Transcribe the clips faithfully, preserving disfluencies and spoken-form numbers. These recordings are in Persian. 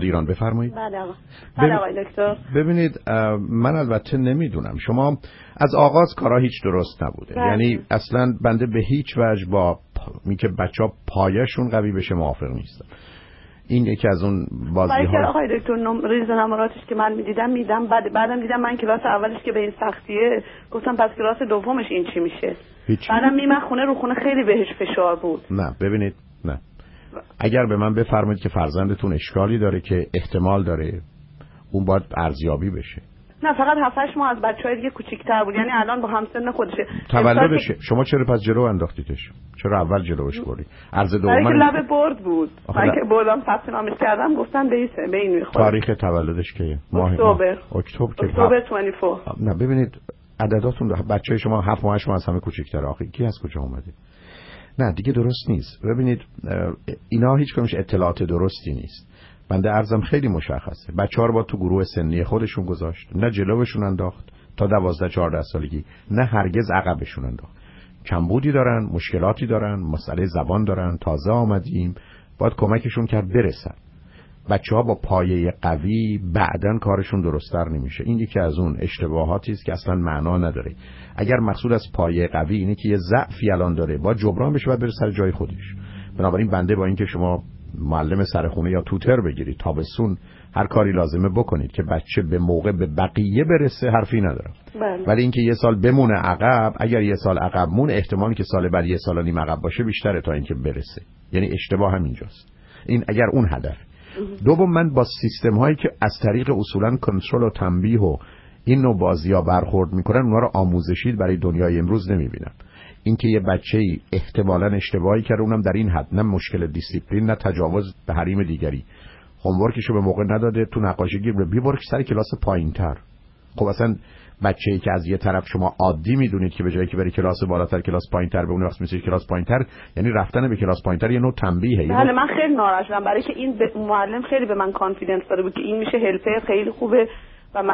ایران. بفرمایید. بله آقا. بله آقای دکتر. ببینید من البته نمیدونم شما از آغاز کارا هیچ درست نبوده. بله. یعنی اصلا بنده به هیچ وجه با می که بچه‌ها پایه‌شون قوی بشه موافق نیستم. این یکی از اون بازی‌ها. ولی آقای دکتر نم... ریز نمراتش که من میدیدم میدم بعد بعدم دیدم من کلاس اولش که به این سختیه گفتم پس کلاس دومش این چی میشه. هیچ. بعدم میمن خونه رو خونه خیلی بهش فشار بود. نه ببینید نه اگر به من بفرمایید که فرزندتون اشکالی داره که احتمال داره اون باید ارزیابی بشه. نه فقط هفت هشت ماه از بچهای دیگه کوچیک‌تر بود، یعنی الان با همسن خودشه. تولدشه. شما چرا پس جلو انداختیدش؟ چرا اول جلوش بردی؟ عرض دوم من لب برد بود. من که بردم ثبت نامش کردم گفتن به این به این میخواد. تاریخ تولدش کیه؟ ماه اکتبر. اکتبر که اکتبر بیست و چهار. نه ببینید عدداتون بچهای شما هفت ماه هشت ماه از همه کوچیک‌تره. آخه کی از کجا اومده؟ نه دیگه درست نیست. ببینید اینا هیچ کدومش اطلاعات درستی نیست. بنده عرضم خیلی مشخصه. بچه‌ها رو با تو گروه سنی خودشون گذاشت، نه جلوشون انداخت تا دوازده چهارده سالگی، نه هرگز عقبشون انداخت. کمبودی دارن، مشکلاتی دارن، مسئله زبان دارن، تازه آمدیم، باید کمکشون کرد برسن. بچه‌ها با پایه قوی بعداً کارشون درست‌تر نمیشه. این یکی از اون اشتباهاتی است که اصلا معنا نداره. اگر مقصود از پایه قوی اینه که یه ضعفی الان داره با جبران بشه، بعد بره سر جای خودش. بنابراین بنده با اینکه شما معلم سرخونه یا توتر بگیرید تابستون هر کاری لازمه بکنید که بچه به موقع به بقیه برسه حرفی ندارم. بله. ولی اینکه یه سال بمونه عقب، اگر یه سال عقب مون احتمالی که سال بعد یه سال و نیم عقب باشه بیشتره تا اینکه برسه. یعنی اشتباه همینجاست. این اگر اون هدف. دوم من با سیستم هایی که از طریق اصولا کنترل و تنبیه و این نوع بازی‌ها برخورد میکنن اونها رو آموزشی برای دنیای امروز نمیبینم. اینکه یه بچه‌ای احتمالاً اشتباهی کرده اونم در این حد، نه مشکل دیسیپلین نه تجاوز به حریم دیگری، هومورکشو به موقع نداده، تو نقاشی گیر بیبر سر کلاس پایینتر. خب اصلا بچه‌ای که از یه طرف شما عادی میدونید که به جایی که بری کلاس بالاتر کلاس پایینتر به اون وقت میشه کلاس پایینتر، یعنی رفتن به کلاس پایینتر یه نوع تنبیهه. بله من خیلی ناراحت شدم برای که این معلم خیلی به من کانفیدنس داده بود که این میشه هلپر خیلی خوبه و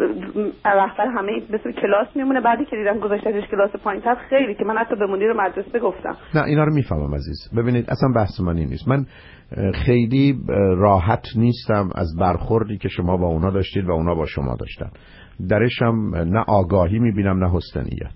رهبر همه مثل کلاس میمونه. بعدی که دیدم گذاشتهش کلاس پایینتر خیلی که من حتی به مدیر مدرسه گفتم. نه اینا رو میفهمم عزیز. ببینید اصلا بحث من این نیست. من خیلی راحت نیستم از برخوردی که شما با اونا داشتید و اونا با شما داشتن. درش هم نه آگاهی میبینم نه حسن نیت.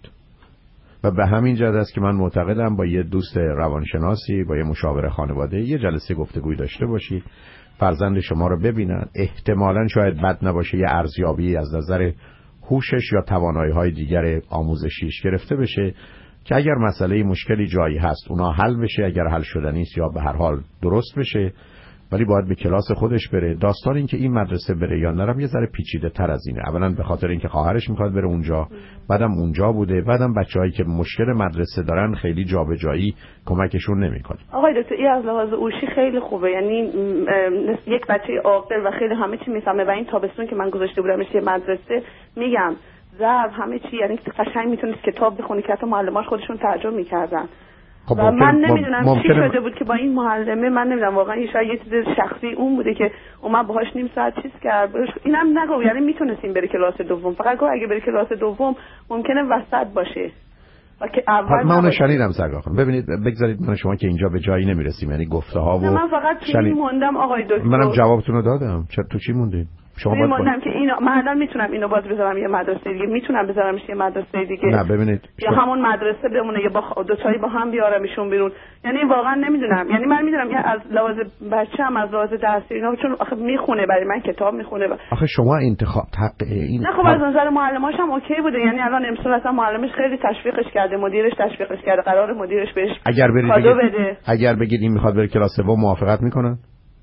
و به همین جهت است که من معتقدم با یه دوست روانشناسی، با یه مشاور خانواده یه جلسه گفتگوی داشته باشید، فرزند شما رو ببینن، احتمالاً شاید بد نباشه یه ارزیابی از نظر هوشش یا توانایی‌های دیگر آموزشیش گرفته بشه که اگر مسئله مشکلی جایی هست اونا حل بشه، اگر حل شده نیست یا به هر حال درست بشه. ولی باید به کلاس خودش بره. داستان این که این مدرسه بره یا نرم یه ذره پیچیده تر از اینه. اولا به خاطر اینکه خواهرش میخواد بره اونجا، بعدم اونجا بوده، بعدم بچه‌هایی که مشکل مدرسه دارن خیلی جابجایی کمکشون نمیکنه. آقای دکتر این از لحاظ اوشی خیلی خوبه، یعنی یک بچه عاقل و خیلی همه چی میفهمه و این تابستون که من گذاشته بودمش یه مدرسه میگم ضرب همه چی، یعنی قشنگ میتونست کتاب بخونه که حتی معلماش خودشون ترجمه میکردن. خب و من نمیدونم چی شده بود که با این معلمه، من نمیدونم واقعا یه شاید یه چیز شخصی اون بوده که اومد باهاش نیم ساعت چیز کرد. اینم نگو یعنی میتونستیم بره کلاس دوم، فقط گفت اگه بره کلاس دوم ممکنه وسط باشه و که اول من اونو شنیدم سرگاه خانم. ببینید بگذارید من شما که اینجا به جایی نمیرسیم، یعنی گفته ها و من فقط چی موندم آقای دکتر. منم جوابتون رو دادم. چرا تو چی موندید؟ شما باید موندم که اینو من الان میتونم اینو باز بذارم یه مدرسه دیگه، میتونم بذارمش یه مدرسه دیگه. نه ببینید یا همون مدرسه بمونه یا با دو تایی با هم بیارمشون بیرون. یعنی واقعا نمیدونم، یعنی من میدونم که از لحاظ بچه‌م از لحاظ درسی اینا چون آخه میخونه برای من کتاب میخونه. آخه شما انتخاب حق این نه خب از نظر معلماش هم اوکی بوده، یعنی الان امسال اصلا معلمش خیلی تشویقش کرده، مدیرش تشویقش کرده، قرار مدیرش بهش اگر برید کادو بده. اگر بگید این میخواد بره کلاس دوم موافقت میکنن؟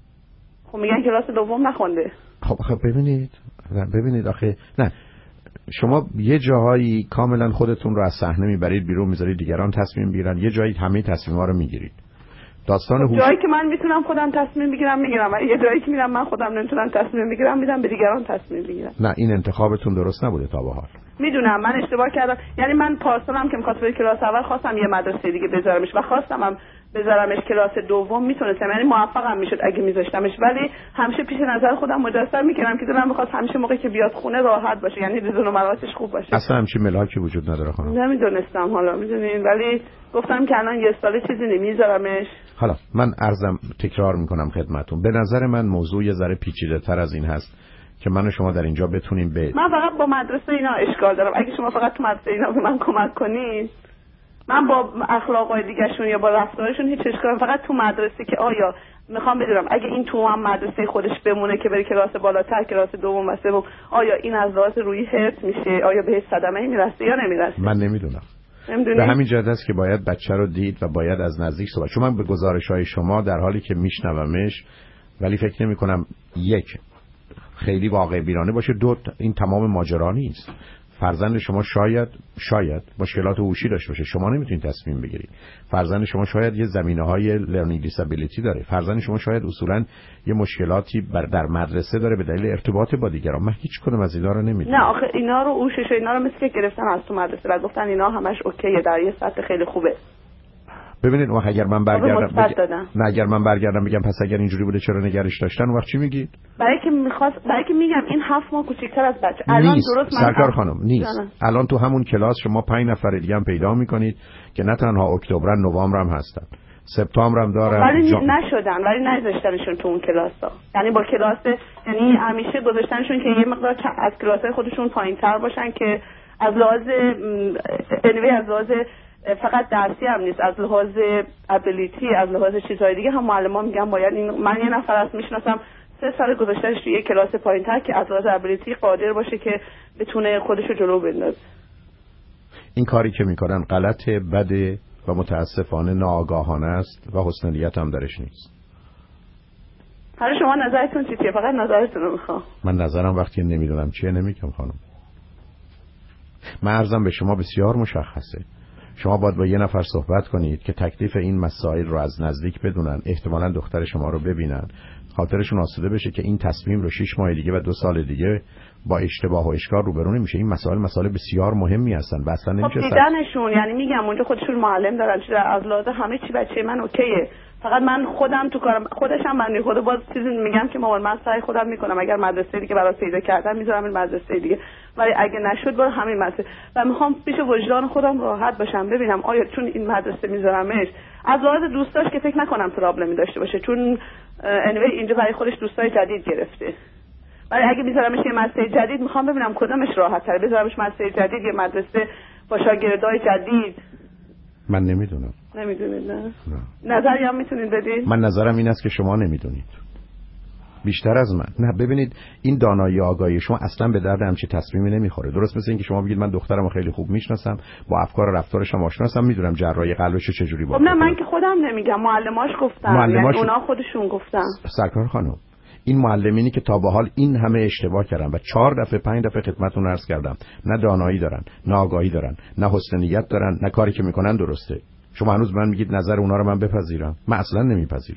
خب میگن کلاس دوم نخونده. خب خب ببینید ببینید آخه نه شما یه جاهایی کاملا خودتون رو از صحنه میبرید بیرون میذارید دیگران تصمیم بگیرن، یه جایی همه تصمیم‌ها رو میگیرید. داستان هوش جایی که من میتونم خودم تصمیم بگیرم میگیرم، یه جایی که میرم من خودم نمیتونم تصمیم بگیرم میدم به دیگران تصمیم بگیرن. نه این انتخابتون درست نبوده تا به حال. میدونم من اشتباه کردم، یعنی من پارسالم که می‌خواستم کلاس اول خواستم یه مدرسه دیگه بذارمش و خواستم هم بذارمش کلاس دوم، میتونستم یعنی موفقم میشد اگه میذاشتمش، ولی همیشه پیش نظر خودم مجسم میکردم که دلم بخواد همیشه موقعی که بیاد خونه راحت باشه، یعنی ریز و نمراتش خوب باشه. اصلا همچین ملاکی وجود نداره خانم. نمیدونستم حالا میدونین، ولی گفتم که الان یه سال چیزی نمیذارمش. حالا من عرضم تکرار میکنم خدمتون، به نظر من موضوع یه ذره پیچیده تر از این هست که من و شما در اینجا بتونیم به من فقط با مدرسه اینا اشکال دارم. اگه شما فقط تو مدرسه اینا به من کمک کنید، من با اخلاقای دیگه‌شون یا با رفتارشون هیچ اشکالی، فقط تو مدرسه که آیا میخوام بدونم اگه این تو هم مدرسه خودش بمونه که بره کلاس بالاتر، کلاس دوم و سوم، آیا این از لحاظ روحی حفظ میشه؟ آیا به صدمه میرسه یا نمیرسه؟ من نمیدونم. نمیدونی؟ به همین جهت است که باید بچه رو دید و باید از نزدیک صحبت. چون من به گزارش‌های شما در حالی که میشنومش، ولی فکر نمی‌کنم یک خیلی واقع بینانه باشه، دو این تمام ماجرا نیست. فرزند شما شاید شاید مشکلات هوشی داشته باشه، شما نمیتونید تصمیم بگیرید. فرزند شما شاید یه زمینه‌های لرنینگ دیسابیلیتی داره. فرزند شما شاید اصولاً یه مشکلاتی بر در مدرسه داره به دلیل ارتباط با دیگران. من هیچ کدوم از اینا رو نمیدونم. نه آخه اینا رو اوشش اینا رو مثل که گرفتن از تو مدرسه و گفتن اینا همش اوکیه، در یه سطح خیلی خوبه. ببینید اون اگر من برگردم بگ... نه اگر من برگردم بگم پس اگر اینجوری بوده چرا نگرش داشتن، اون وقت چی میگید؟ برای که میخواست برای که میگم این هفت ماه کوچیک‌تر از بچه الان نیست. درست من سرکار خانم نیست جانم. الان تو همون کلاس شما پنج نفر دیگه هم پیدا میکنید که نه تنها اکتبر نوامبر هم هستن، سپتامبر هم دارن، ولی جان... نشدن، ولی نذاشتنشون تو اون کلاسا. یعنی با کلاس، یعنی همیشه گذاشتنشون که یه مقدار از کلاسای خودشون پایین‌تر باشن که از لحاظ انوی از لحاظ فقط درسی هم نیست، از لحاظ ابیلیتی، از لحاظ چیزهای دیگه هم معلم‌ها میگن باید این. من یه نفر از میشناسم سه سال گذاشتنش توی یه کلاس پایین‌تر که از لحاظ ابیلیتی قادر باشه که بتونه خودشو جلو بندازه. این کاری که میکنن غلطه، بده و متاسفانه ناآگاهانه است و حسن نیت هم درش نیست. حالا شما نظرتون چیه؟ فقط نظرتون رو میخوام. من نظرم وقتی نمیدونم چیه نمیگم خانم. من عرضم به شما بسیار مشخصه. شما باید با یه نفر صحبت کنید که تکلیف این مسائل رو از نزدیک بدونن، احتمالاً دختر شما رو ببینن، خاطرشون آسوده بشه که این تصمیم رو شش ماه دیگه و دو سال دیگه با اشتباه و اشکال روبرو نمیشه. این مسائل مسائل بسیار مهمی هستن و اصلا نمیشه خب دیدنشون، یعنی میگم اونجا خودشون معلم دارن، چیز از لحاظ همه چی بچه من اوکیه، فقط من خودم تو کارم خودشم بنده خدا باز چیزی میگم که مامان من سعی خودم میکنم، اگر مدرسه دیگه برای پیدا کردن میذارم این مدرسه دیگه، ولی اگه نشد برای همین مدرسه و میخوام پیش وجدان خودم راحت باشم، ببینم آیا چون این مدرسه میذارمش از لحاظ دوستاش که فکر نکنم پرابلمی داشته باشه، چون انوی اینجا برای خودش دوستای جدید گرفته، ولی اگه میذارمش یه مدرسه جدید میخوام ببینم کدومش راحت تره، بذارمش مدرسه جدید یه مدرسه با شاگردای جدید. من نمیدونم. نمیدونید؟ نه. نه. نظری هم میتونید بدید؟ من نظرم این است که شما نمیدونید بیشتر از من. نه ببینید این دانایی آگاهی شما اصلا به درد همچی تصمیمی نمیخوره. درست مثل اینکه شما بگید من دخترمو خیلی خوب میشناسم، با افکار و رفتارش هم آشنا هستم، میدونم جراحی قلبش چجوری باشه. خب نه من که خودم نمیگم، معلماش گفتن، معلماش... یعنی اونا خودشون گفتن. سرکار خانم این معلمینی که تا به حال این همه اشتباه کردن و چهار دفعه پنج دفعه خدمتتون عرض کردم نه دانایی دارن، نه آگاهی دارن، نه حسن نیت دارن، نه کاری که میکنن درسته. شما هنوز من میگید نظر اونا رو من بپذیرم؟ من اصلا نمیپذیرم.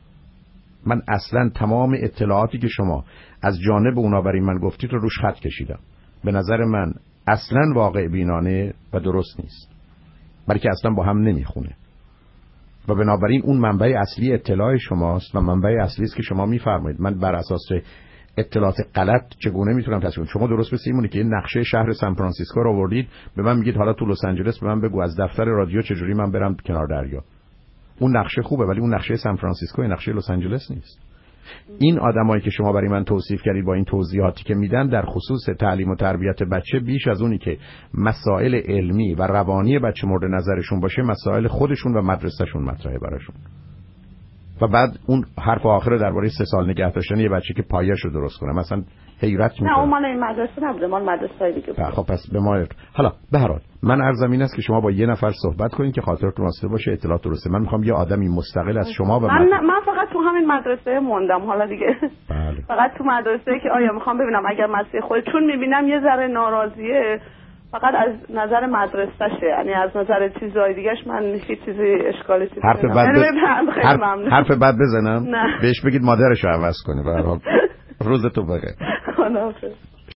من اصلا تمام اطلاعاتی که شما از جانب اونا برای من گفتید رو روش خط کشیدم. به نظر من اصلا واقع بینانه و درست نیست، بلکه اصلا با هم نمیخونه و بنابراین اون منبع اصلی اطلاع شماست و منبع اصلی است که شما میفرمایید. من بر اساس اطلاعات غلط چگونه میتونم تصمیم؟ شما درست مثل اینونه که نقشه شهر سان فرانسیسکو رو آوردید به من میگید حالا تو لس آنجلس به من بگو از دفتر رادیو چجوری من برم کنار دریا. اون نقشه خوبه ولی اون نقشه سان فرانسیسکو نقشه لس آنجلس نیست. این آدمایی که شما برای من توصیف کردید با این توضیحاتی که میدن در خصوص تعلیم و تربیت بچه، بیش از اونی که مسائل علمی و روانی بچه مورد نظرشون باشه، مسائل خودشون و مدرسهشون مطرحه براشون. و بعد اون حرف آخر درباره سه سال نگه داشتن یه بچه که پایه‌شو درست کنه، مثلا حیرت میکنه. نه اون مال این مدرسه نبوده، مال مدرسه دیگه بود. خب پس به ما حالا به هر حال من عرضم این است که شما با یه نفر صحبت کنید که خاطرتون واسطه باشه، اطلاعات درسته. من میخوام یه آدمی مستقل از شما و من من, من فقط تو همین مدرسه موندم حالا دیگه. بله. فقط تو مدرسه که آیا میخوام ببینم اگر مسیح خود، چون میبینم یه ذره ناراضیه فقط از نظر مدرسه‌شه، یعنی از نظر چیزای دیگهش من هیچ چیزی اشکالی چیزی حرف بد بز... حرف... حرف بد بزنم؟ نه. بهش بگید مادرشو عوض کنه. به هر حال روزتون بخیر. خداحافظ.